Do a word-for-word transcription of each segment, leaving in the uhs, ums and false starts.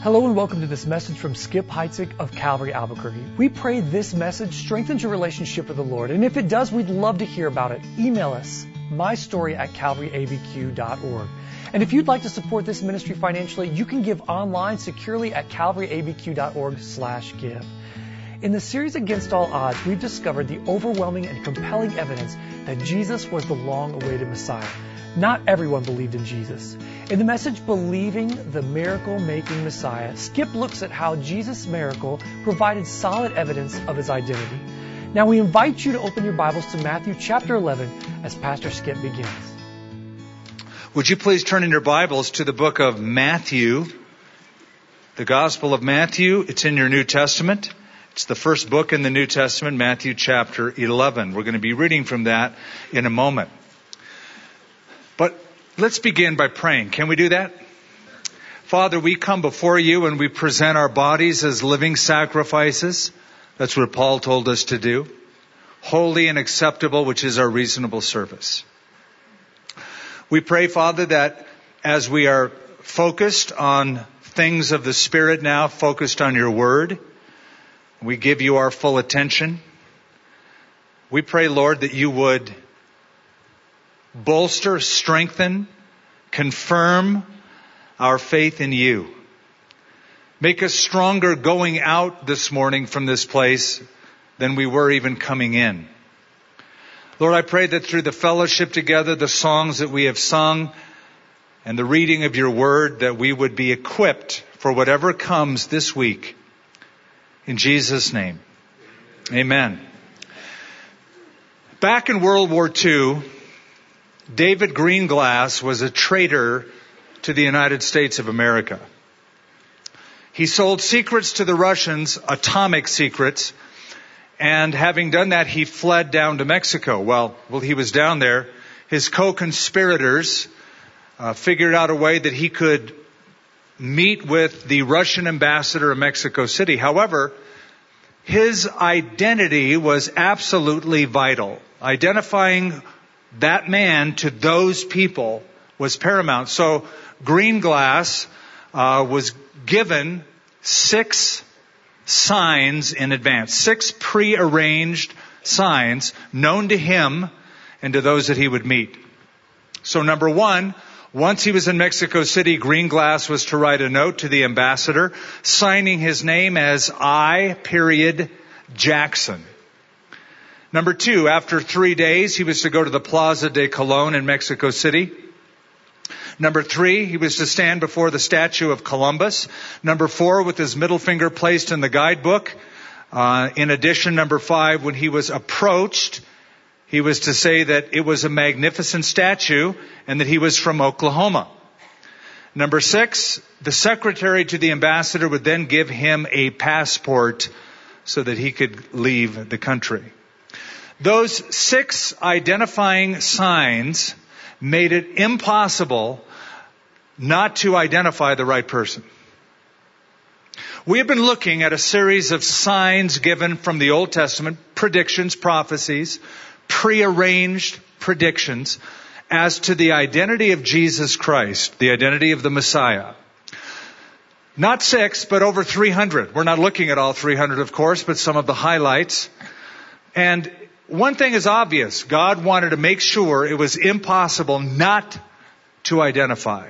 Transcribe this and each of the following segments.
Hello and welcome to this message from Skip Heitzig of Calvary Albuquerque. We pray this message strengthens your relationship with the Lord. And if it does, we'd love to hear about it. Email us, mystory at calvary a b q dot org. And if you'd like to support this ministry financially, you can give online securely at calvary a b q dot org slash give. In the series Against All Odds, we've discovered the overwhelming and compelling evidence that Jesus was the long-awaited Messiah. Not everyone believed in Jesus. In the message, Believing the Miracle-Making Messiah, Skip looks at how Jesus' miracle provided solid evidence of his identity. Now we invite you to open your Bibles to Matthew chapter eleven as Pastor Skip begins. Would you please turn in your Bibles to the book of Matthew, the Gospel of Matthew. It's in your New Testament. It's the first book in the New Testament, Matthew chapter eleven. We're going to be reading from that in a moment. But let's begin by praying. Can we do that? Father, we come before you and we present our bodies as living sacrifices. That's what Paul told us to do. Holy and acceptable, which is our reasonable service. We pray, Father, that as we are focused on things of the Spirit now, focused on your word, we give you our full attention. We pray, Lord, that you would bolster, strengthen, confirm our faith in you. Make us stronger going out this morning from this place than we were even coming in. Lord, I pray that through the fellowship together, the songs that we have sung, and the reading of your word, that we would be equipped for whatever comes this week. In Jesus' name, amen. Back in World War Two, David Greenglass was a traitor to the United States of America. He sold secrets to the Russians, atomic secrets, and having done that, he fled down to Mexico. Well, while he was down there, his co-conspirators uh, figured out a way that he could meet with the Russian ambassador in Mexico City. However, his identity was absolutely vital. Identifying that man to those people was paramount. So Greenglass uh, was given six signs in advance, six pre-arranged signs known to him and to those that he would meet. So number one, once he was in Mexico City, Greenglass was to write a note to the ambassador, signing his name as I. Period Jackson. Number two, after three days, he was to go to the Plaza de Colón in Mexico City. Number three, he was to stand before the statue of Columbus. Number four, with his middle finger placed in the guidebook. Uh, in addition, number five, when he was approached, he was to say that it was a magnificent statue and that he was from Oklahoma. Number six, the secretary to the ambassador would then give him a passport so that he could leave the country. Those six identifying signs made it impossible not to identify the right person. We have been looking at a series of signs given from the Old Testament, predictions, prophecies, prearranged predictions as to the identity of Jesus Christ, the identity of the Messiah. Not six, but over three hundred. We're not looking at all three hundred, of course, but some of the highlights. And one thing is obvious. God wanted to make sure it was impossible not to identify.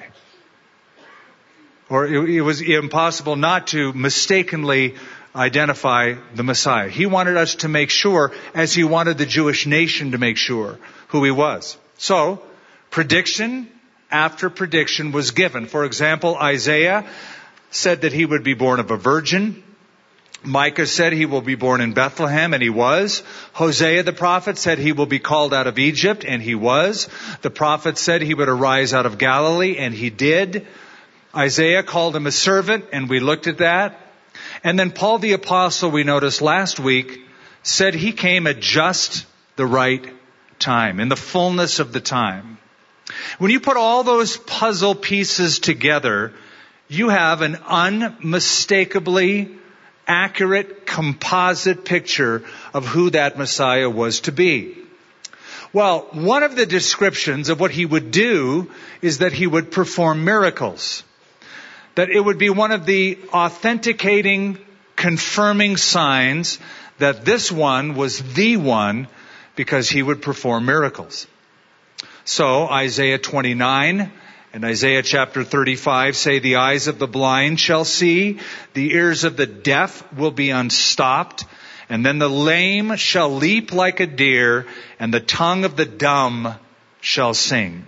Or it was impossible not to mistakenly identify the Messiah. He wanted us to make sure, as he wanted the Jewish nation to make sure who he was. So, prediction after prediction was given. For example, Isaiah said that he would be born of a virgin. Micah said he will be born in Bethlehem, and he was. Hosea the prophet said he will be called out of Egypt, and he was. The prophet said he would arise out of Galilee, and he did. Isaiah called him a servant, and we looked at that. And then Paul the apostle, we noticed last week, said he came at just the right time, in the fullness of the time. When you put all those puzzle pieces together, you have an unmistakably accurate composite picture of who that Messiah was to be. Well, one of the descriptions of what he would do is that he would perform miracles. that it would be one of the authenticating, confirming signs that this one was the one, because he would perform miracles. So Isaiah twenty-nine and Isaiah chapter thirty-five say, the eyes of the blind shall see, the ears of the deaf will be unstopped, and then the lame shall leap like a deer, and the tongue of the dumb shall sing.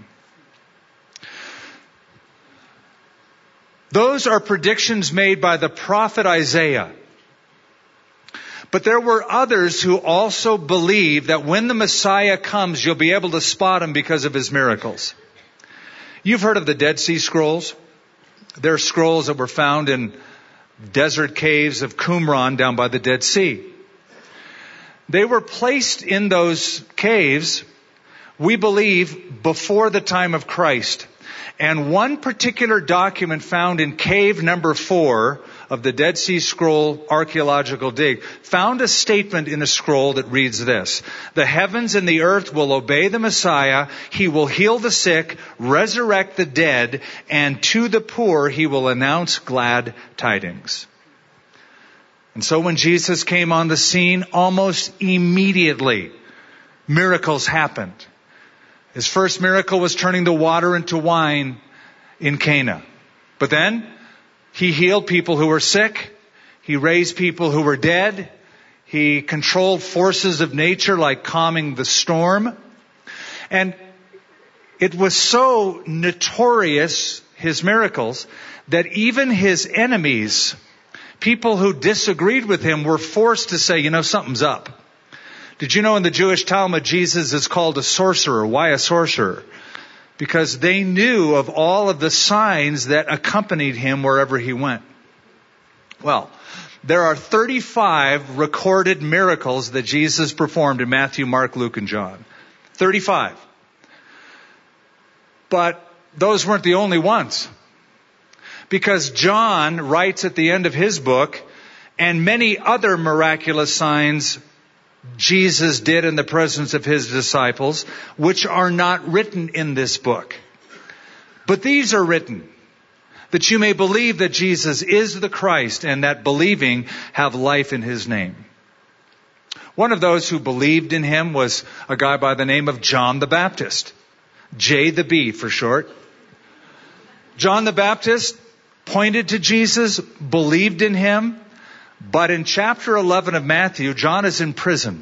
Those are predictions made by the prophet Isaiah. But there were others who also believed that when the Messiah comes, you'll be able to spot him because of his miracles. You've heard of the Dead Sea Scrolls. They're scrolls that were found in desert caves of Qumran down by the Dead Sea. They were placed in those caves, we believe, before the time of Christ. And one particular document found in cave number four of the Dead Sea Scroll archaeological dig found a statement in a scroll that reads this: the heavens and the earth will obey the Messiah. He will heal the sick, resurrect the dead, and to the poor he will announce glad tidings. And so when Jesus came on the scene, almost immediately, miracles happened. His first miracle was turning the water into wine in Cana. But then he healed people who were sick. He raised people who were dead. He controlled forces of nature like calming the storm. And it was so notorious, his miracles, that even his enemies, people who disagreed with him, were forced to say, you know, something's up. Did you know in the Jewish Talmud, Jesus is called a sorcerer? Why a sorcerer? Because they knew of all of the signs that accompanied him wherever he went. Well, there are thirty-five recorded miracles that Jesus performed in Matthew, Mark, Luke, and John. thirty-five. But those weren't the only ones. Because John writes at the end of his book, and many other miraculous signs Jesus did in the presence of his disciples, which are not written in this book. But these are written, that you may believe that Jesus is the Christ, and that believing have life in his name. One of those who believed in him was a guy by the name of John the Baptist. J the B for short. John the Baptist pointed to Jesus, believed in him. But in chapter eleven of Matthew, John is in prison.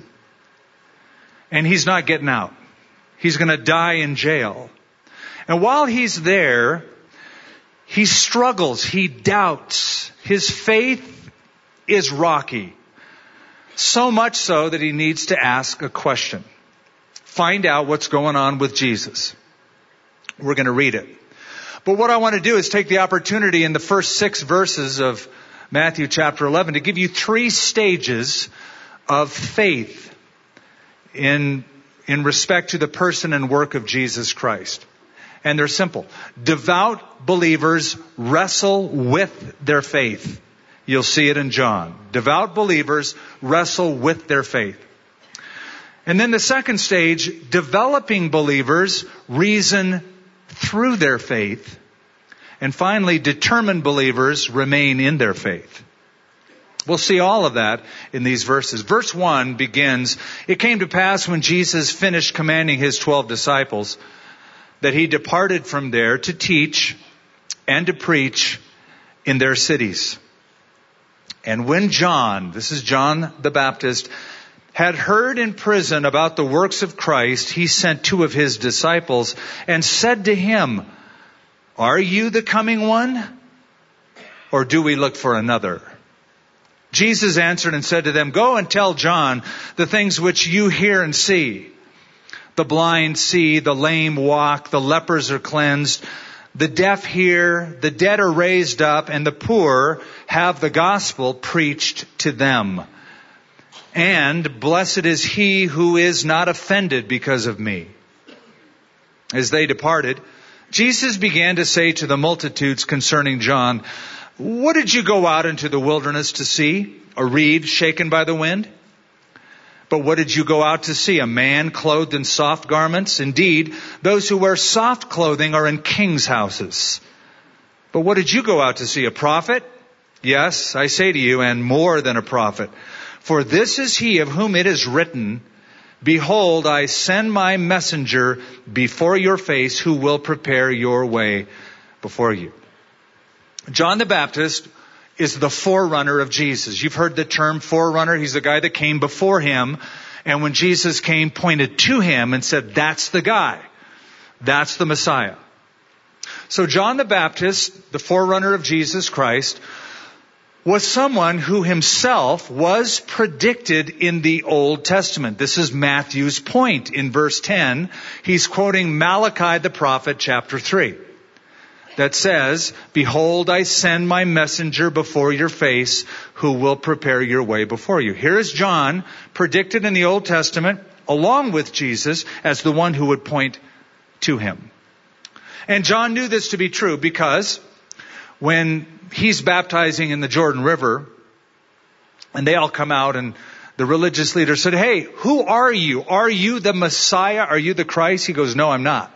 And he's not getting out. He's going to die in jail. And while he's there, he struggles. He doubts. His faith is rocky. So much so that he needs to ask a question. Find out what's going on with Jesus. We're going to read it. But what I want to do is take the opportunity in the first six verses of Matthew chapter eleven to give you three stages of faith in, in respect to the person and work of Jesus Christ. And they're simple. Devout believers wrestle with their faith. You'll see it in John. Devout believers wrestle with their faith. And then the second stage, developing believers reason through their faith. And finally, determined believers remain in their faith. We'll see all of that in these verses. Verse one begins, it came to pass when Jesus finished commanding his twelve disciples that he departed from there to teach and to preach in their cities. And when John, this is John the Baptist, had heard in prison about the works of Christ, he sent two of his disciples and said to him, are you the coming one? Or do we look for another? Jesus answered and said to them, go and tell John the things which you hear and see. The blind see, the lame walk, the lepers are cleansed, the deaf hear, the dead are raised up, and the poor have the gospel preached to them. And blessed is he who is not offended because of me. As they departed, Jesus began to say to the multitudes concerning John, what did you go out into the wilderness to see? A reed shaken by the wind? But what did you go out to see? A man clothed in soft garments? Indeed, those who wear soft clothing are in kings' houses. But what did you go out to see? A prophet? Yes, I say to you, and more than a prophet. For this is he of whom it is written, Behold, I send my messenger before your face who will prepare your way before you. John the Baptist is the forerunner of Jesus. You've heard the term forerunner. He's the guy that came before him. And when Jesus came, pointed to him and said, that's the guy. That's the Messiah. So John the Baptist, the forerunner of Jesus Christ, was someone who himself was predicted in the Old Testament. This is Matthew's point in verse ten. He's quoting Malachi the prophet, chapter three, that says, Behold, I send my messenger before your face who will prepare your way before you. Here is John predicted in the Old Testament along with Jesus as the one who would point to him. And John knew this to be true because when he's baptizing in the Jordan River and they all come out and the religious leader said, hey, who are you? Are you the Messiah? Are you the Christ? He goes, no, I'm not.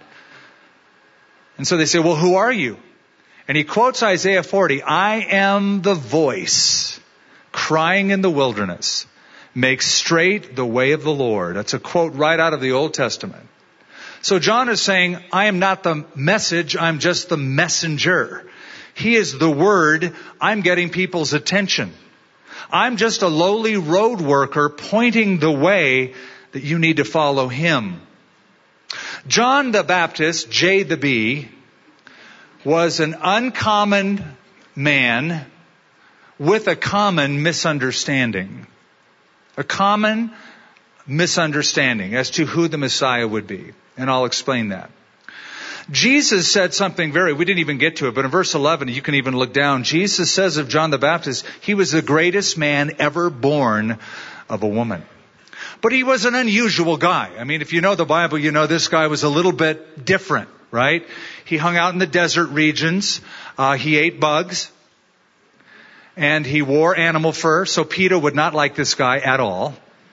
And so they say, well, who are you? And he quotes Isaiah forty, I am the voice crying in the wilderness, make straight the way of the Lord. That's a quote right out of the Old Testament. So John is saying, I am not the message, I'm just the messenger. He is the word, I'm getting people's attention. I'm just a lowly road worker pointing the way that you need to follow him. John the Baptist, J the B, was an uncommon man with a common misunderstanding. A common misunderstanding as to who the Messiah would be. And I'll explain that. Jesus said something very, we didn't even get to it, but in verse eleven, you can even look down. Jesus says of John the Baptist, he was the greatest man ever born of a woman. But he was an unusual guy. I mean, if you know the Bible, you know this guy was a little bit different, right? He hung out in the desert regions. Uh, he ate bugs. And he wore animal fur, so PETA would not like this guy at all.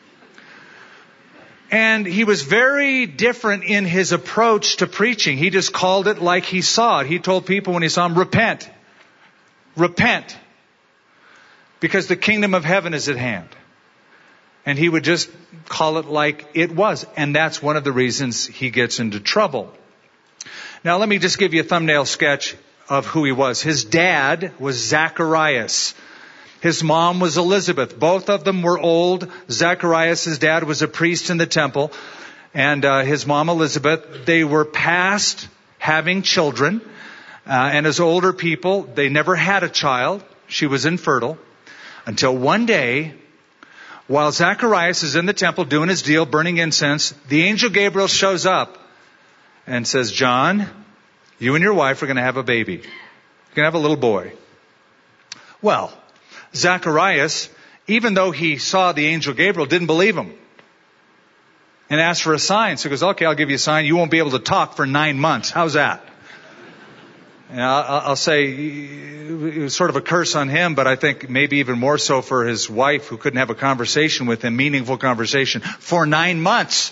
And he was very different in his approach to preaching. He just called it like he saw it. He told people when he saw him, repent. Repent. Because the kingdom of heaven is at hand. And he would just call it like it was. And that's one of the reasons he gets into trouble. Now let me just give you a thumbnail sketch of who he was. His dad was Zacharias. His mom was Elizabeth. Both of them were old. Zacharias' dad was a priest in the temple. And uh, his mom, Elizabeth, they were past having children. Uh, and as older people, they never had a child. She was infertile. Until one day, while Zacharias is in the temple doing his deal, burning incense, the angel Gabriel shows up and says, John, you and your wife are going to have a baby. You're going to have a little boy. Well, Zacharias, even though he saw the angel Gabriel, didn't believe him and asked for a sign. So he goes, okay, I'll give you a sign. You won't be able to talk for nine months. How's that? And I'll, I'll say it was sort of a curse on him, but I think maybe even more so for his wife who couldn't have a conversation with him, meaningful conversation, for nine months.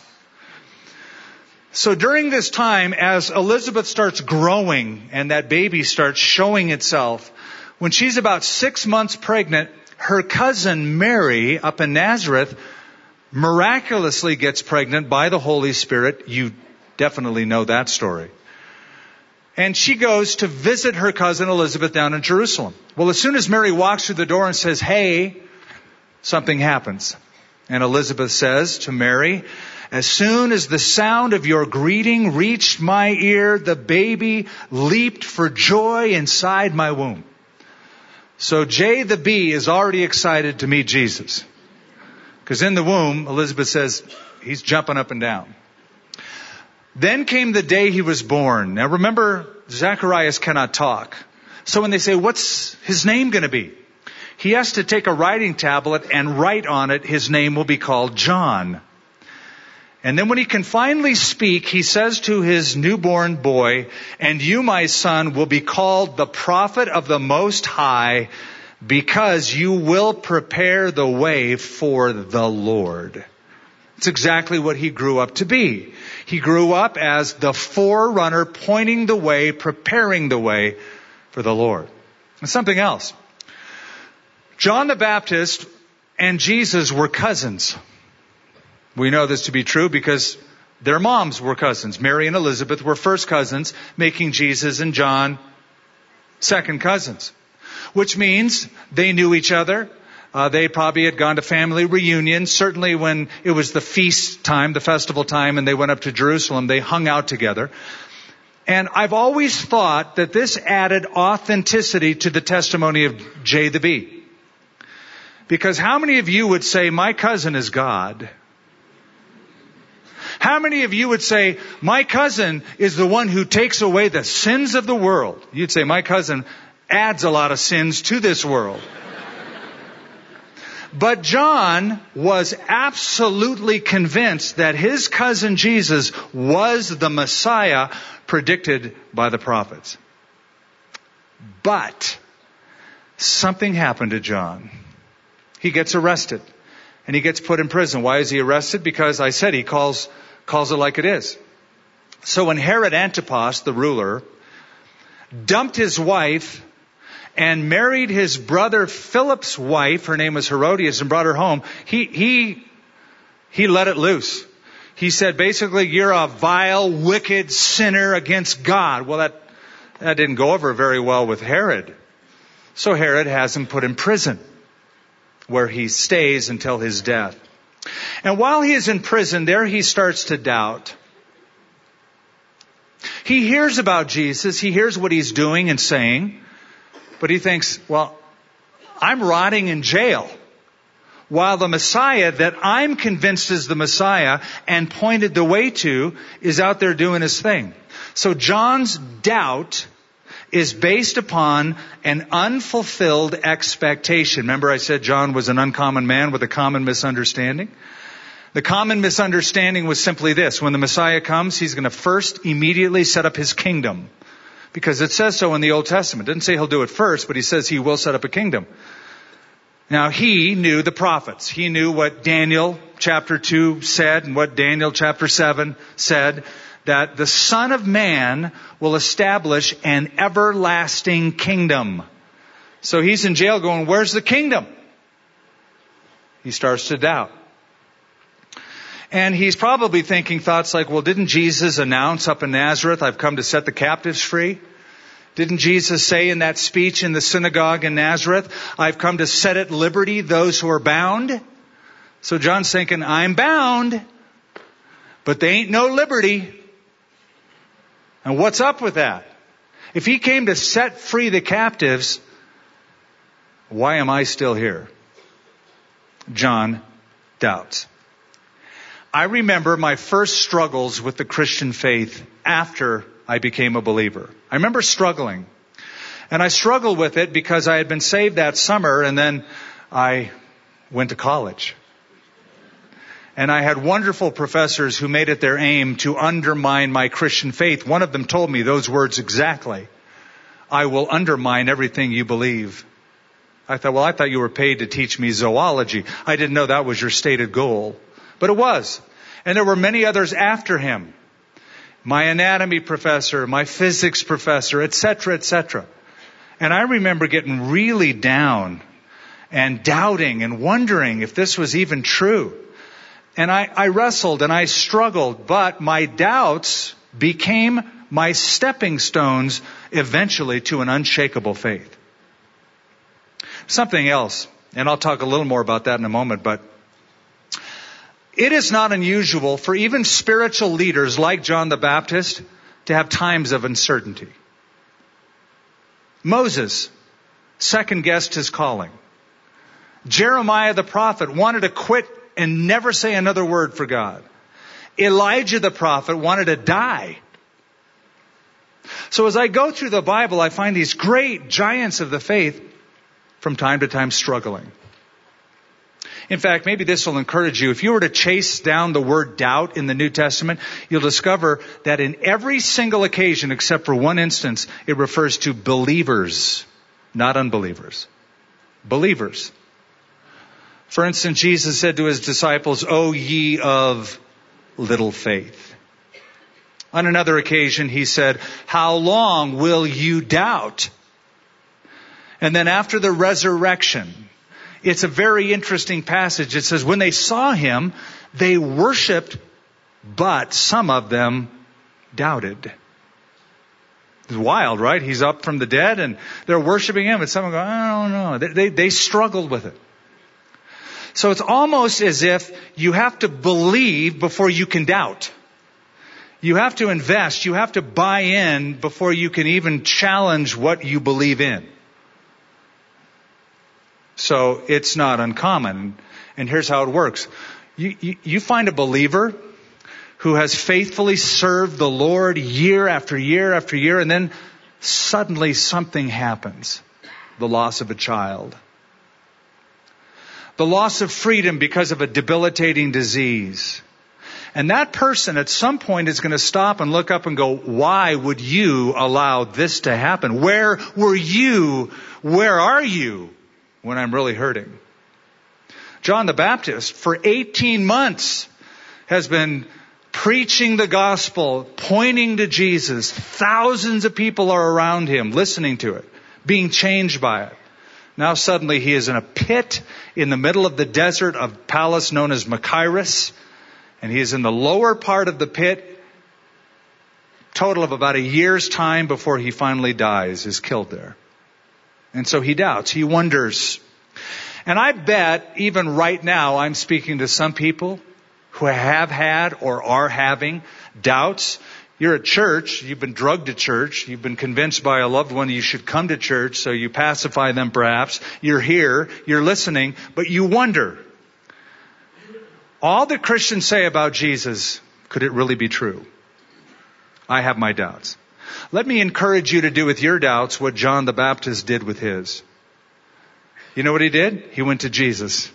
So during this time, as Elizabeth starts growing and that baby starts showing itself, when she's about six months pregnant, her cousin Mary up in Nazareth miraculously gets pregnant by the Holy Spirit. You definitely know that story. And she goes to visit her cousin Elizabeth down in Jerusalem. Well, as soon as Mary walks through the door and says, hey, something happens. And Elizabeth says to Mary, as soon as the sound of your greeting reached my ear, the baby leaped for joy inside my womb. So J the B is already excited to meet Jesus. Because in the womb, Elizabeth says, he's jumping up and down. Then came the day he was born. Now remember, Zacharias cannot talk. So when they say, what's his name going to be? He has to take a writing tablet and write on it, his name will be called John. And then when he can finally speak, he says to his newborn boy, and you, my son, will be called the prophet of the Most High, because you will prepare the way for the Lord. It's exactly what he grew up to be. He grew up as the forerunner, pointing the way, preparing the way for the Lord. And something else. John the Baptist and Jesus were cousins. We know this to be true because their moms were cousins. Mary and Elizabeth were first cousins, making Jesus and John second cousins. Which means they knew each other. Uh, they probably had gone to family reunions. Certainly when it was the feast time, the festival time, and they went up to Jerusalem, they hung out together. And I've always thought that this added authenticity to the testimony of Jay the Bee. Because how many of you would say, my cousin is God? How many of you would say, my cousin is the one who takes away the sins of the world? You'd say, my cousin adds a lot of sins to this world. But John was absolutely convinced that his cousin Jesus was the Messiah predicted by the prophets. But something happened to John. He gets arrested and he gets put in prison. Why is he arrested? Because I said he calls calls it like it is. So when Herod Antipas, the ruler, dumped his wife and married his brother Philip's wife, her name was Herodias, and brought her home, he, he, he let it loose. He said, basically, you're a vile, wicked sinner against God. Well, that, that didn't go over very well with Herod. So Herod has him put in prison, where he stays until his death. And while he is in prison, there he starts to doubt. He hears about Jesus. He hears what he's doing and saying. But he thinks, well, I'm rotting in jail, while the Messiah that I'm convinced is the Messiah and pointed the way to is out there doing his thing. So John's doubt is based upon an unfulfilled expectation. Remember I said John was an uncommon man with a common misunderstanding? The common misunderstanding was simply this. When the Messiah comes, he's going to first immediately set up his kingdom. Because it says so in the Old Testament. It doesn't say he'll do it first, but he says he will set up a kingdom. Now, he knew the prophets. He knew what Daniel chapter two said and what Daniel chapter seven said, that the Son of Man will establish an everlasting kingdom. So he's in jail going, where's the kingdom? He starts to doubt. And he's probably thinking thoughts like, well, didn't Jesus announce up in Nazareth, I've come to set the captives free? Didn't Jesus say in that speech in the synagogue in Nazareth, I've come to set at liberty those who are bound? So John's thinking, I'm bound, but they ain't no liberty. And what's up with that? If he came to set free the captives, why am I still here? John doubts. I remember my first struggles with the Christian faith after I became a believer. I remember struggling. And I struggled with it because I had been saved that summer and then I went to college. And I had wonderful professors who made it their aim to undermine my Christian faith. One of them told me those words exactly. I will undermine everything you believe. I thought, well, I thought you were paid to teach me zoology. I didn't know that was your stated goal. But it was. And there were many others after him. My anatomy professor, my physics professor, et cetera, et cetera. And I remember getting really down and doubting and wondering if this was even true. And I, I wrestled and I struggled, but my doubts became my stepping stones eventually to an unshakable faith. Something else, and I'll talk a little more about that in a moment, but it is not unusual for even spiritual leaders like John the Baptist to have times of uncertainty. Moses second-guessed his calling. Jeremiah the prophet wanted to quit and never say another word for God. Elijah the prophet wanted to die. So as I go through the Bible, I find these great giants of the faith from time to time struggling. In fact, maybe this will encourage you. If you were to chase down the word doubt in the New Testament, you'll discover that in every single occasion, except for one instance, it refers to believers, not unbelievers. Believers. For instance, Jesus said to his disciples, O ye of little faith. On another occasion, he said, how long will you doubt? And then after the resurrection, it's a very interesting passage. It says, when they saw him, they worshiped, but some of them doubted. It's wild, right? He's up from the dead and they're worshiping him, and some go, I don't know. They, they, they struggled with it. So it's almost as if you have to believe before you can doubt. You have to invest. You have to buy in before you can even challenge what you believe in. So it's not uncommon. And here's how it works. You, you, you find a believer who has faithfully served the Lord year after year after year, and then suddenly something happens. The loss of a child. The loss of freedom because of a debilitating disease. And that person at some point is going to stop and look up and go, why would you allow this to happen? Where were you? Where are you when I'm really hurting? John the Baptist, for eighteen months, has been preaching the gospel, pointing to Jesus. Thousands of people are around him, listening to it, being changed by it. Now suddenly he is in a pit in the middle of the desert of palace known as Machaerus. And he is in the lower part of the pit, total of about a year's time before he finally dies, is killed there. And so he doubts, he wonders. And I bet even right now I'm speaking to some people who have had or are having doubts. You're at church, you've been drugged to church, you've been convinced by a loved one you should come to church, so you pacify them perhaps. You're here, you're listening, but you wonder, all that Christians say about Jesus, could it really be true? I have my doubts. Let me encourage you to do with your doubts what John the Baptist did with his. You know what he did? He went to Jesus.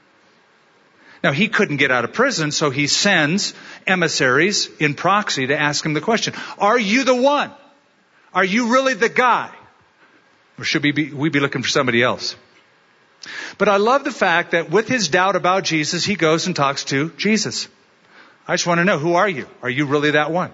Now, he couldn't get out of prison, so he sends emissaries in proxy to ask him the question, are you the one? Are you really the guy? Or should we be, we be looking for somebody else? But I love the fact that with his doubt about Jesus, he goes and talks to Jesus. I just want to know, who are you? Are you really that one?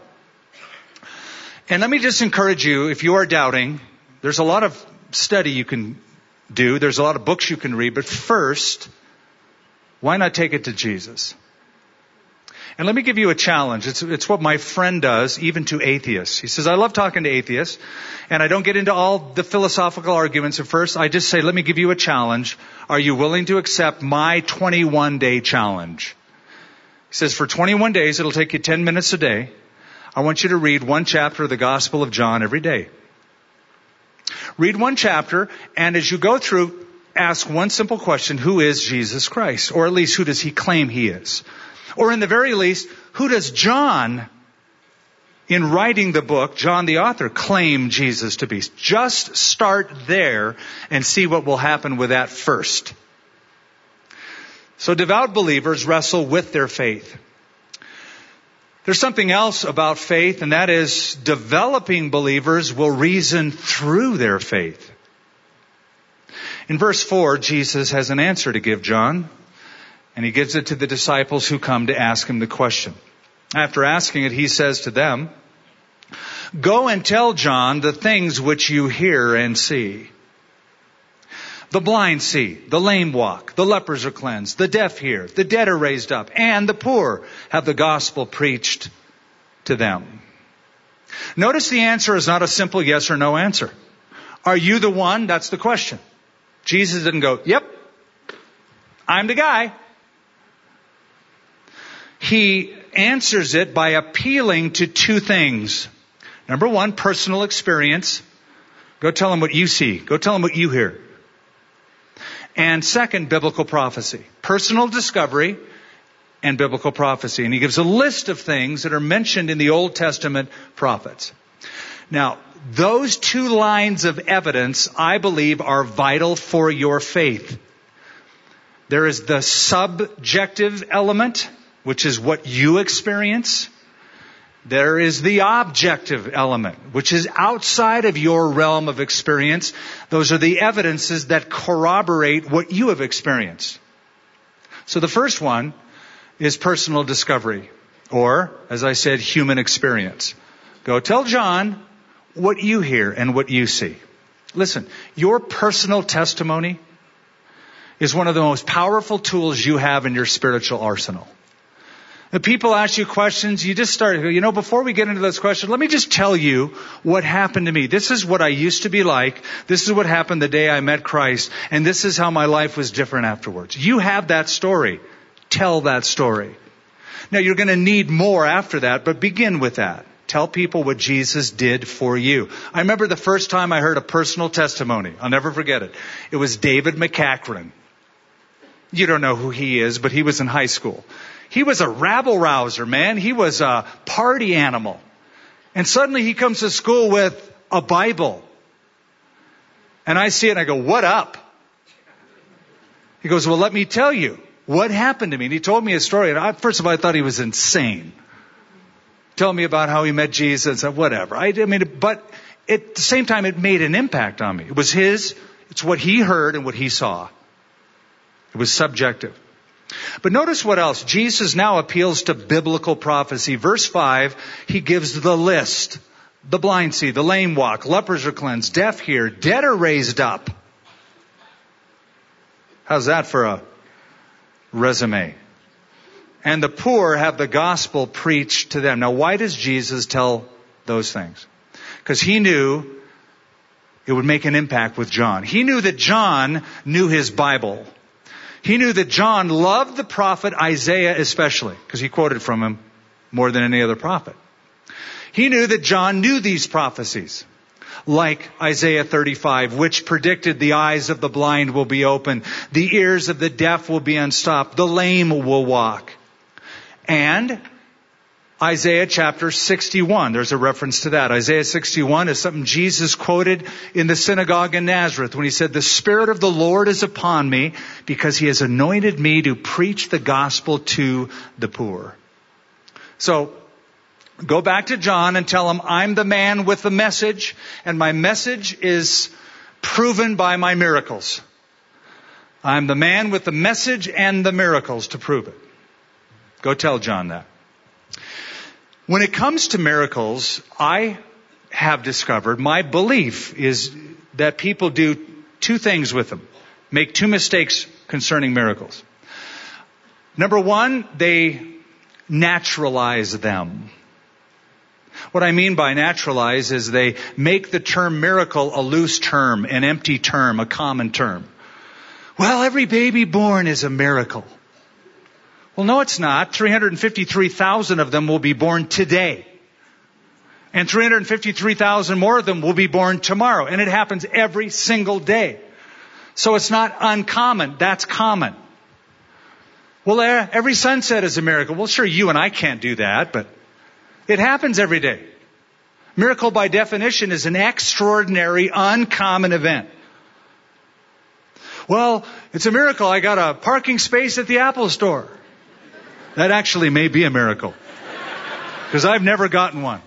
And let me just encourage you, if you are doubting, there's a lot of study you can do. There's a lot of books you can read. But first, why not take it to Jesus? And let me give you a challenge. It's, it's what my friend does, even to atheists. He says, I love talking to atheists, and I don't get into all the philosophical arguments at first. I just say, let me give you a challenge. Are you willing to accept my twenty-one day challenge? He says, for twenty-one days, it'll take you ten minutes a day. I want you to read one chapter of the Gospel of John every day. Read one chapter, and as you go through, ask one simple question, who is Jesus Christ? Or at least, who does he claim he is? Or in the very least, who does John, in writing the book, John the author, claim Jesus to be? Just start there and see what will happen with that first. So devout believers wrestle with their faith. There's something else about faith, and that is developing believers will reason through their faith. In verse four, Jesus has an answer to give John. And he gives it to the disciples who come to ask him the question. After asking it, he says to them, go and tell John the things which you hear and see. The blind see, the lame walk, the lepers are cleansed, the deaf hear, the dead are raised up, and the poor have the gospel preached to them. Notice the answer is not a simple yes or no answer. Are you the one? That's the question. Jesus didn't go, yep, I'm the guy. He answers it by appealing to two things. Number one, personal experience. Go tell him what you see. Go tell him what you hear. And second, biblical prophecy. Personal discovery and biblical prophecy. And he gives a list of things that are mentioned in the Old Testament prophets. Now, those two lines of evidence, I believe, are vital for your faith. There is the subjective element, which is what you experience. There is the objective element, which is outside of your realm of experience. Those are the evidences that corroborate what you have experienced. So the first one is personal discovery, or, as I said, human experience. Go tell John what you hear and what you see. Listen, your personal testimony is one of the most powerful tools you have in your spiritual arsenal. If people ask you questions, you just start, you know, before we get into those questions, let me just tell you what happened to me. This is what I used to be like. This is what happened the day I met Christ. And this is how my life was different afterwards. You have that story. Tell that story. Now, you're going to need more after that, but begin with that. Tell people what Jesus did for you. I remember the first time I heard a personal testimony. I'll never forget it. It was David McCachran. You don't know who he is, but he was in high school. He was a rabble-rouser, man. He was a party animal. And suddenly he comes to school with a Bible. And I see it and I go, what up? He goes, well, let me tell you what happened to me. And he told me a story. And I, first of all, I thought he was insane. Tell me about how he met Jesus and whatever. I, I mean, but at the same time, it made an impact on me. It was his, it's what he heard and what he saw. It was subjective. But notice what else. Jesus now appeals to biblical prophecy. Verse five, he gives the list. The blind see, the lame walk, lepers are cleansed, deaf hear, dead are raised up. How's that for a resume? And the poor have the gospel preached to them. Now, why does Jesus tell those things? Because he knew it would make an impact with John. He knew that John knew his Bible. He knew that John loved the prophet Isaiah especially, because he quoted from him more than any other prophet. He knew that John knew these prophecies, like Isaiah thirty-five, which predicted the eyes of the blind will be opened, the ears of the deaf will be unstopped, the lame will walk. And Isaiah chapter sixty-one, there's a reference to that. Isaiah sixty-one is something Jesus quoted in the synagogue in Nazareth when he said, the Spirit of the Lord is upon me because he has anointed me to preach the gospel to the poor. So, go back to John and tell him, I'm the man with the message, and my message is proven by my miracles. I'm the man with the message and the miracles to prove it. Go tell John that. When it comes to miracles, I have discovered, my belief is that people do two things with them. Make two mistakes concerning miracles. Number one, they naturalize them. What I mean by naturalize is they make the term miracle a loose term, an empty term, a common term. Well, every baby born is a miracle. Well, no, it's not. three hundred fifty-three thousand of them will be born today. And three hundred fifty-three thousand more of them will be born tomorrow. And it happens every single day. So it's not uncommon. That's common. Well, every sunset is a miracle. Well, sure, you and I can't do that, but it happens every day. Miracle by definition is an extraordinary, uncommon event. Well, it's a miracle. I got a parking space at the Apple store. That actually may be a miracle, because I've never gotten one.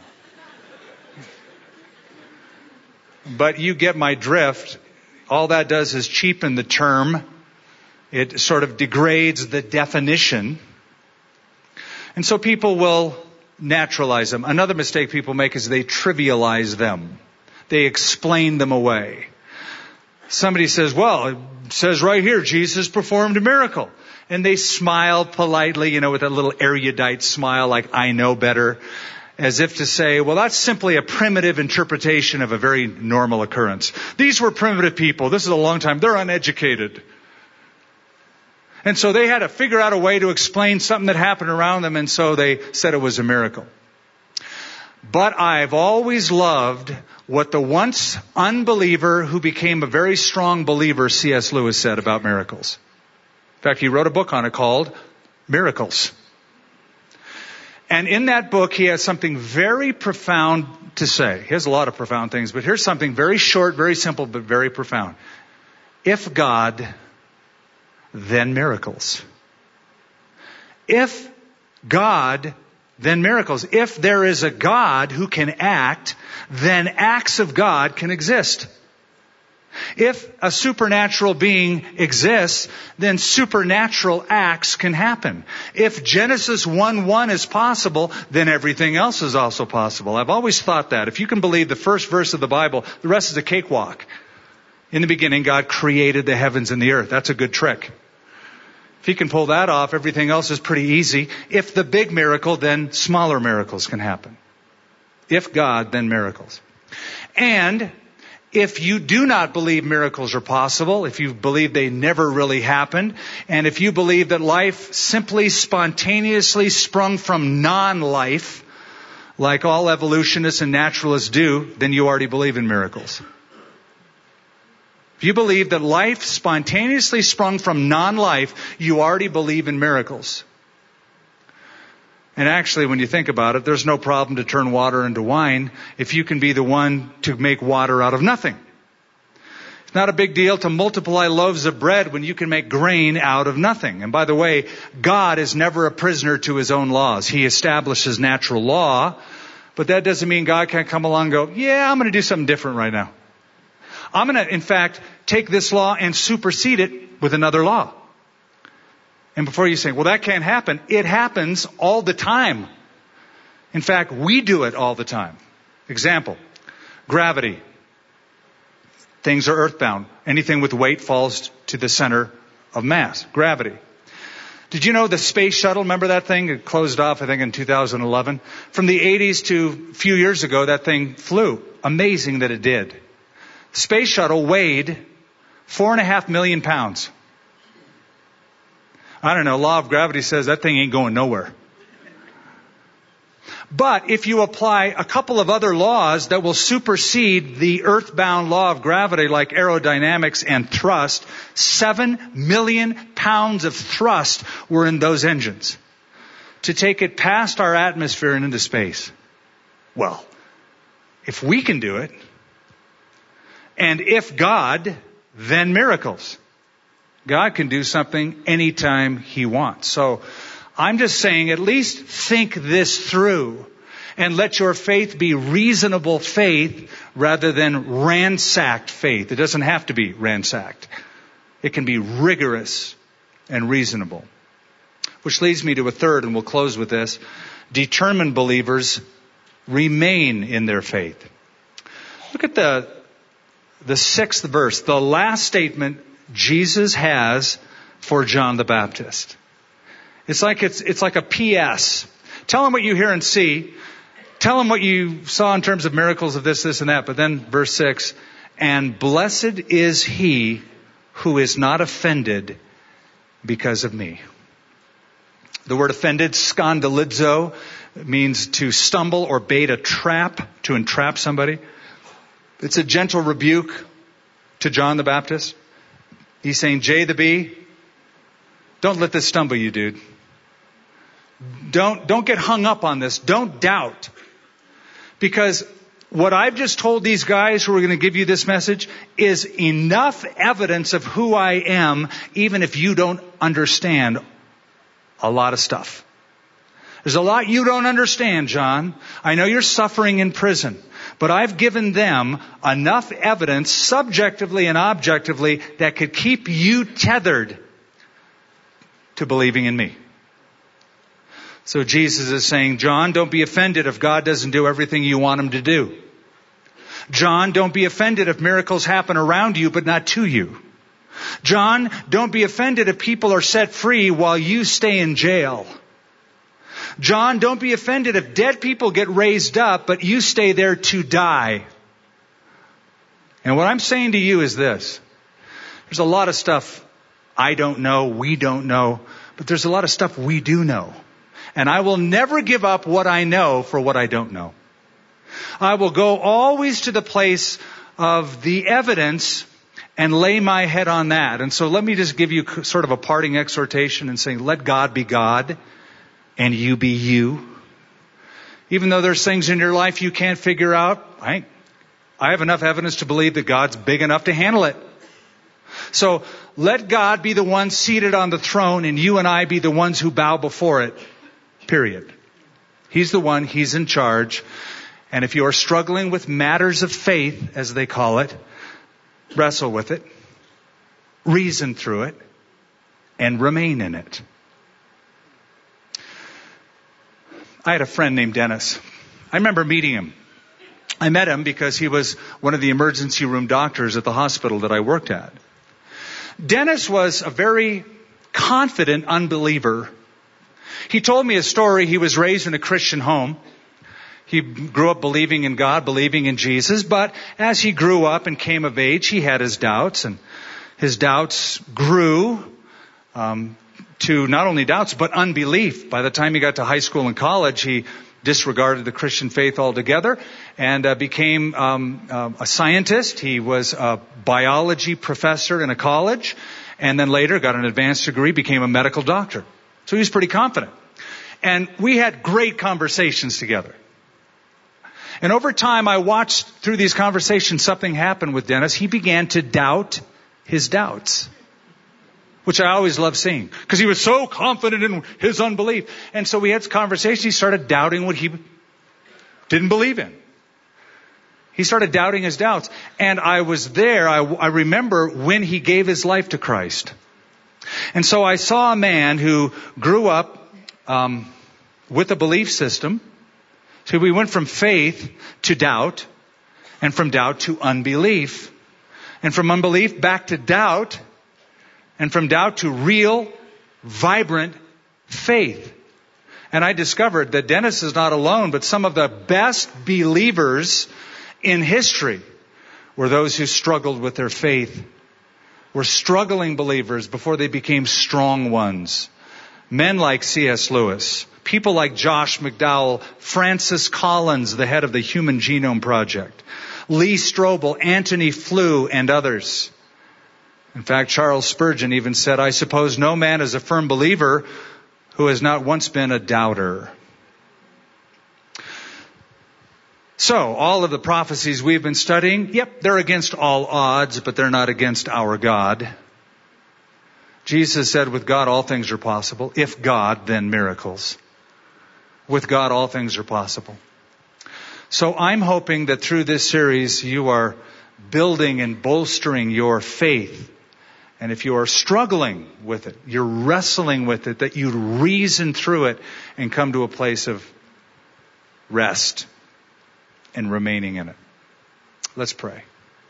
But you get my drift. All that does is cheapen the term. It sort of degrades the definition. And so people will naturalize them. Another mistake people make is they trivialize them. They explain them away. Somebody says, well, it says right here, Jesus performed a miracle. And they smile politely, you know, with a little erudite smile like, I know better. As if to say, well, that's simply a primitive interpretation of a very normal occurrence. These were primitive people. This is a long time. They're uneducated. And so they had to figure out a way to explain something that happened around them, and so they said it was a miracle. But I've always loved what the once unbeliever who became a very strong believer, C S Lewis, said about miracles. In fact, he wrote a book on it called Miracles. And in that book, he has something very profound to say. He has a lot of profound things, but here's something very short, very simple, but very profound. If God, then miracles. If God, then miracles. If there is a God who can act, then acts of God can exist. If a supernatural being exists, then supernatural acts can happen. If Genesis one one is possible, then everything else is also possible. I've always thought that. If you can believe the first verse of the Bible, the rest is a cakewalk. In the beginning, God created the heavens and the earth. That's a good trick. If he can pull that off, everything else is pretty easy. If the big miracle, then smaller miracles can happen. If God, then miracles. And if you do not believe miracles are possible, if you believe they never really happened, and if you believe that life simply spontaneously sprung from non-life, like all evolutionists and naturalists do, then you already believe in miracles. If you believe that life spontaneously sprung from non-life, you already believe in miracles. And actually, when you think about it, there's no problem to turn water into wine if you can be the one to make water out of nothing. It's not a big deal to multiply loaves of bread when you can make grain out of nothing. And by the way, God is never a prisoner to his own laws. He establishes natural law, but that doesn't mean God can't come along and go, yeah, I'm going to do something different right now. I'm going to, in fact, take this law and supersede it with another law. And before you say, well, that can't happen, it happens all the time. In fact, we do it all the time. Example, gravity. Things are earthbound. Anything with weight falls to the center of mass, gravity. Did you know the space shuttle, remember that thing? It closed off, I think, in two thousand eleven. From the eighties to a few years ago, that thing flew. Amazing that it did. Space shuttle weighed four and a half million pounds. I don't know, law of gravity says that thing ain't going nowhere. But if you apply a couple of other laws that will supersede the earthbound law of gravity, like aerodynamics and thrust, seven million pounds of thrust were in those engines to take it past our atmosphere and into space. Well, if we can do it, and if God, then miracles. God can do something anytime he wants. So I'm just saying, at least think this through and let your faith be reasonable faith rather than ransacked faith. It doesn't have to be ransacked. It can be rigorous and reasonable. Which leads me to a third, and we'll close with this. Determined believers remain in their faith. Look at the, the sixth verse, the last statement Jesus has for John the Baptist. It's like it's it's like a P S. Tell him what you hear and see. Tell him what you saw in terms of miracles of this, this, and that. But then verse six, and blessed is he who is not offended because of me. The word offended, scandalizo, means to stumble or bait a trap, to entrap somebody. It's a gentle rebuke to John the Baptist. He's saying, J the B, don't let this stumble you, dude. Don't, don't get hung up on this. Don't doubt. Because what I've just told these guys who are going to give you this message is enough evidence of who I am, even if you don't understand a lot of stuff. There's a lot you don't understand, John. I know you're suffering in prison. But I've given them enough evidence, subjectively and objectively, that could keep you tethered to believing in me. So Jesus is saying, John, don't be offended if God doesn't do everything you want him to do. John, don't be offended if miracles happen around you but not to you. John, don't be offended if people are set free while you stay in jail. John, don't be offended if dead people get raised up, but you stay there to die. And what I'm saying to you is this. There's a lot of stuff I don't know, we don't know, but there's a lot of stuff we do know. And I will never give up what I know for what I don't know. I will go always to the place of the evidence and lay my head on that. And so let me just give you sort of a parting exhortation and saying, let God be God. And you be you. Even though there's things in your life you can't figure out, I, I have enough evidence to believe that God's big enough to handle it. So let God be the one seated on the throne and you and I be the ones who bow before it. Period. He's the one, he's in charge. And if you are struggling with matters of faith, as they call it, wrestle with it, reason through it, and remain in it. I had a friend named Dennis. I remember meeting him I met him because he was one of the emergency room doctors at the hospital that I worked at. Dennis was a very confident unbeliever. He told me a story. He was raised in a Christian home. He grew up believing in God, believing in Jesus, but as he grew up and came of age, he had his doubts, and his doubts grew um, to not only doubts, but unbelief. By the time he got to high school and college, he disregarded the Christian faith altogether and uh, became um, uh, a scientist. He was a biology professor in a college, and then later got an advanced degree, became a medical doctor. So he was pretty confident. And we had great conversations together. And over time, I watched through these conversations something happen with Dennis. He began to doubt his doubts, which I always love seeing because he was so confident in his unbelief. And so we had conversations. He started doubting what he didn't believe in. He started doubting his doubts. And I was there. I, I remember when he gave his life to Christ. And so I saw a man who grew up um, with a belief system. So we went from faith to doubt, and from doubt to unbelief, and from unbelief back to doubt, and from doubt to real, vibrant faith. And I discovered that Dennis is not alone, but some of the best believers in history were those who struggled with their faith, were struggling believers before they became strong ones. Men like C S Lewis, people like Josh McDowell, Francis Collins, the head of the Human Genome Project, Lee Strobel, Anthony Flew, and others. In fact, Charles Spurgeon even said, I suppose no man is a firm believer who has not once been a doubter. So, all of the prophecies we've been studying, yep, they're against all odds, but they're not against our God. Jesus said, with God all things are possible. If God, then miracles. With God all things are possible. So I'm hoping that through this series you are building and bolstering your faith. And if you are struggling with it, you're wrestling with it, that you reason through it and come to a place of rest and remaining in it. Let's pray.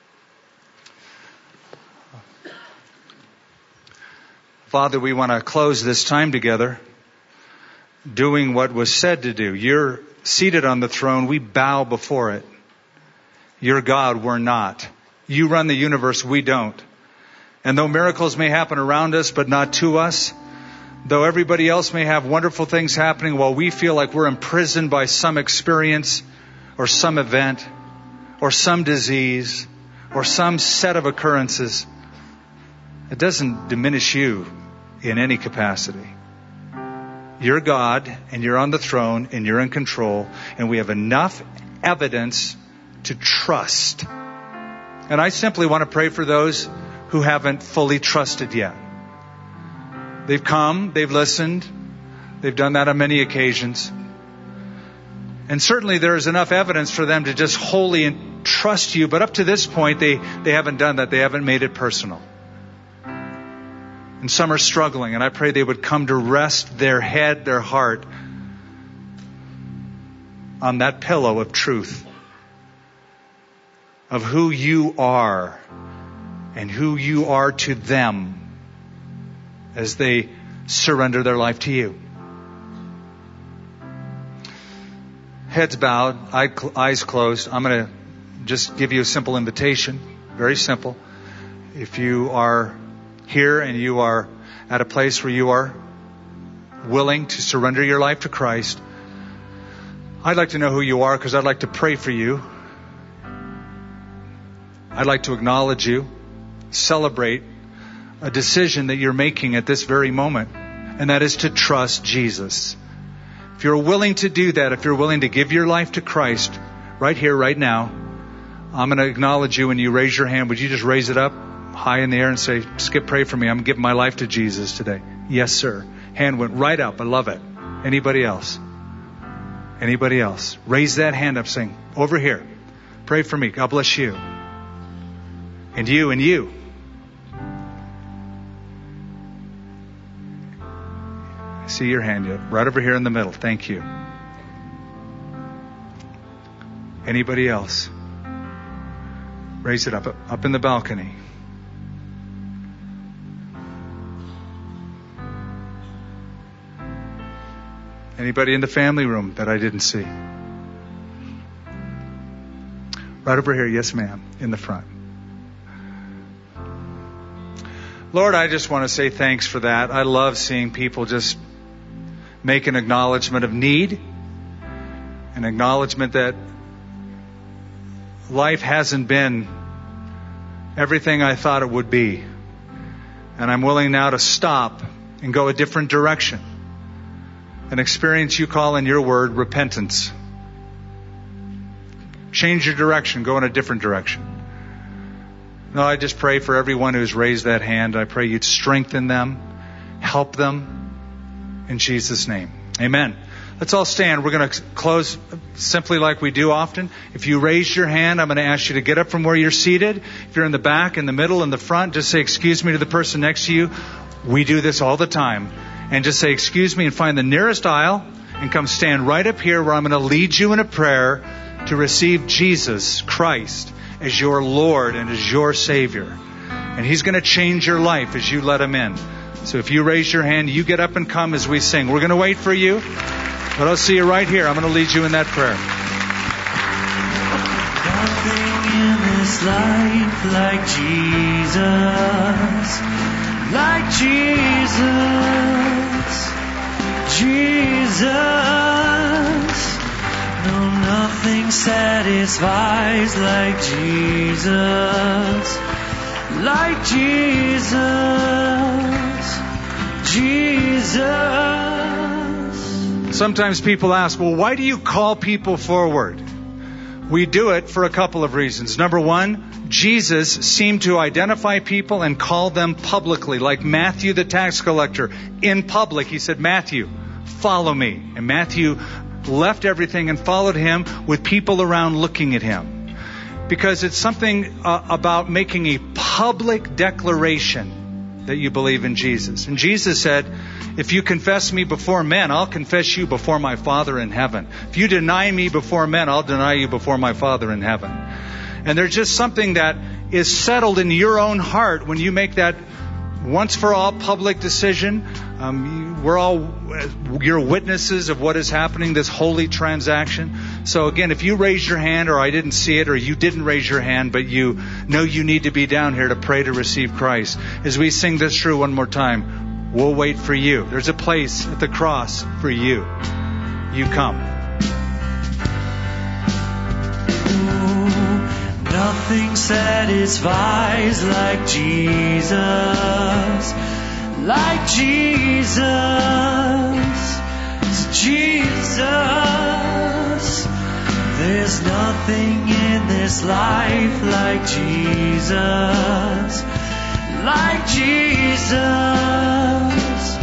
Father, we want to close this time together doing what was said to do. You're seated on the throne. We bow before it. You're God. We're not. You run the universe. We don't. And though miracles may happen around us, but not to us, though everybody else may have wonderful things happening while we feel like we're imprisoned by some experience or some event or some disease or some set of occurrences, it doesn't diminish you in any capacity. You're God, and you're on the throne, and you're in control, and we have enough evidence to trust. And I simply want to pray for those who haven't fully trusted yet. They've come, they've listened, they've done that on many occasions. And certainly there is enough evidence for them to just wholly trust you, but up to this point, they, they haven't done that. They haven't made it personal. And some are struggling, and I pray they would come to rest their head, their heart on that pillow of truth, of who you are and who you are to them as they surrender their life to you. Heads bowed, eyes closed. I'm going to just give you a simple invitation, very simple. If you are here and you are at a place where you are willing to surrender your life to Christ, I'd like to know who you are because I'd like to pray for you. I'd like to acknowledge you, celebrate a decision that you're making at this very moment, and that is to trust Jesus. If you're willing to do that, if you're willing to give your life to Christ right here, right now, I'm going to acknowledge you when you raise your hand. Would you just raise it up high in the air and say, Skip, pray for me. I'm giving my life to Jesus today. Yes, sir. Hand went right up. I love it. Anybody else? Anybody else? Raise that hand up saying, over here. Pray for me. God bless you. And you and you. I see your hand yet. Right over here in the middle. Thank you. Anybody else? Raise it up, up in the balcony. Anybody in the family room that I didn't see? Right over here. Yes, ma'am. In the front. Lord, I just want to say thanks for that. I love seeing people just make an acknowledgement of need, an acknowledgement that life hasn't been everything I thought it would be. And I'm willing now to stop and go a different direction. An experience you call in your word repentance. Change your direction. Go in a different direction. No, I just pray for everyone who's raised that hand. I pray you'd strengthen them, help them in Jesus' name. Amen. Let's all stand. We're going to close simply like we do often. If you raise your hand, I'm going to ask you to get up from where you're seated. If you're in the back, in the middle, in the front, just say, excuse me to the person next to you. We do this all the time. And just say, excuse me, and find the nearest aisle and come stand right up here where I'm going to lead you in a prayer to receive Jesus Christ as your Lord and as your Savior. And He's going to change your life as you let Him in. So if you raise your hand, you get up and come as we sing. We're going to wait for you, but I'll see you right here. I'm going to lead you in that prayer. Nothing in this life like Jesus, like Jesus, Jesus. No, nothing satisfies like Jesus, like Jesus, Jesus. Sometimes people ask, well, why do you call people forward? We do it for a couple of reasons. Number one, Jesus seemed to identify people and call them publicly, like Matthew the tax collector. In public, he said, Matthew, follow me. And Matthew left everything and followed him with people around looking at him. Because it's something uh, about making a public declaration that you believe in Jesus. And Jesus said, if you confess me before men, I'll confess you before my Father in heaven. If you deny me before men, I'll deny you before my Father in heaven. And there's just something that is settled in your own heart when you make that once for all public decision. Um, you, we're all, you're witnesses of what is happening, this holy transaction. So again, if you raise your hand, or I didn't see it, or you didn't raise your hand, but you know you need to be down here to pray to receive Christ, as we sing this through one more time, we'll wait for you. There's a place at the cross for you. You come. Nothing satisfies like Jesus, like Jesus, Jesus. There's nothing in this life like Jesus, like Jesus,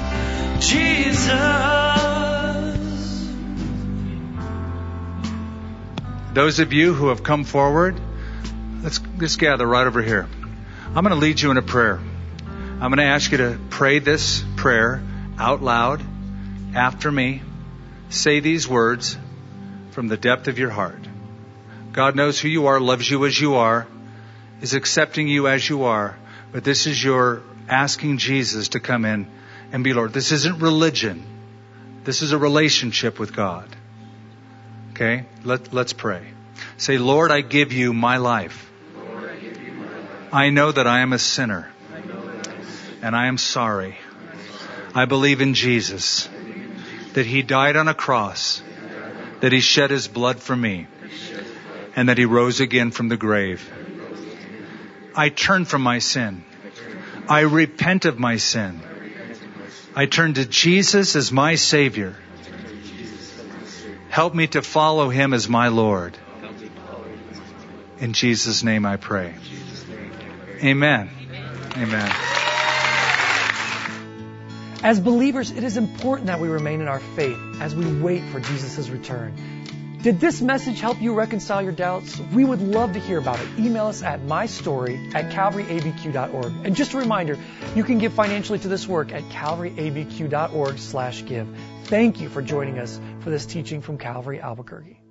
Jesus. Those of you who have come forward, let's just gather right over here. I'm going to lead you in a prayer. I'm going to ask you to pray this prayer out loud after me. Say these words from the depth of your heart. God knows who you are, loves you as you are, is accepting you as you are. But this is your asking Jesus to come in and be Lord. This isn't religion. This is a relationship with God. Okay? Let, let's pray. Say, Lord, I give you my life. Lord, I give you my life. I know that I am a sinner. I know that I am a sinner. And I am sorry. And I am sorry. I believe in Jesus. I believe in Jesus. That He died on a cross. That he died on a cross. That He shed His blood for me. That he shed his blood. And that He rose again from the grave. That he rose again. I turn from my sin. I turn from my I repent of my sin. I repent of my sin. I turn to Jesus as my Savior. I turn to Jesus as my Savior. Help me to follow Him as my Lord. Help me to follow him as my Lord. In Jesus' name I pray. In Jesus' name I pray. Amen. Amen. As believers, it is important that we remain in our faith as we wait for Jesus' return. Did this message help you reconcile your doubts? We would love to hear about it. Email us at mystory at calvary a b q dot org. And just a reminder, you can give financially to this work at calvary a b q dot org slash give. Thank you for joining us for this teaching from Calvary Albuquerque.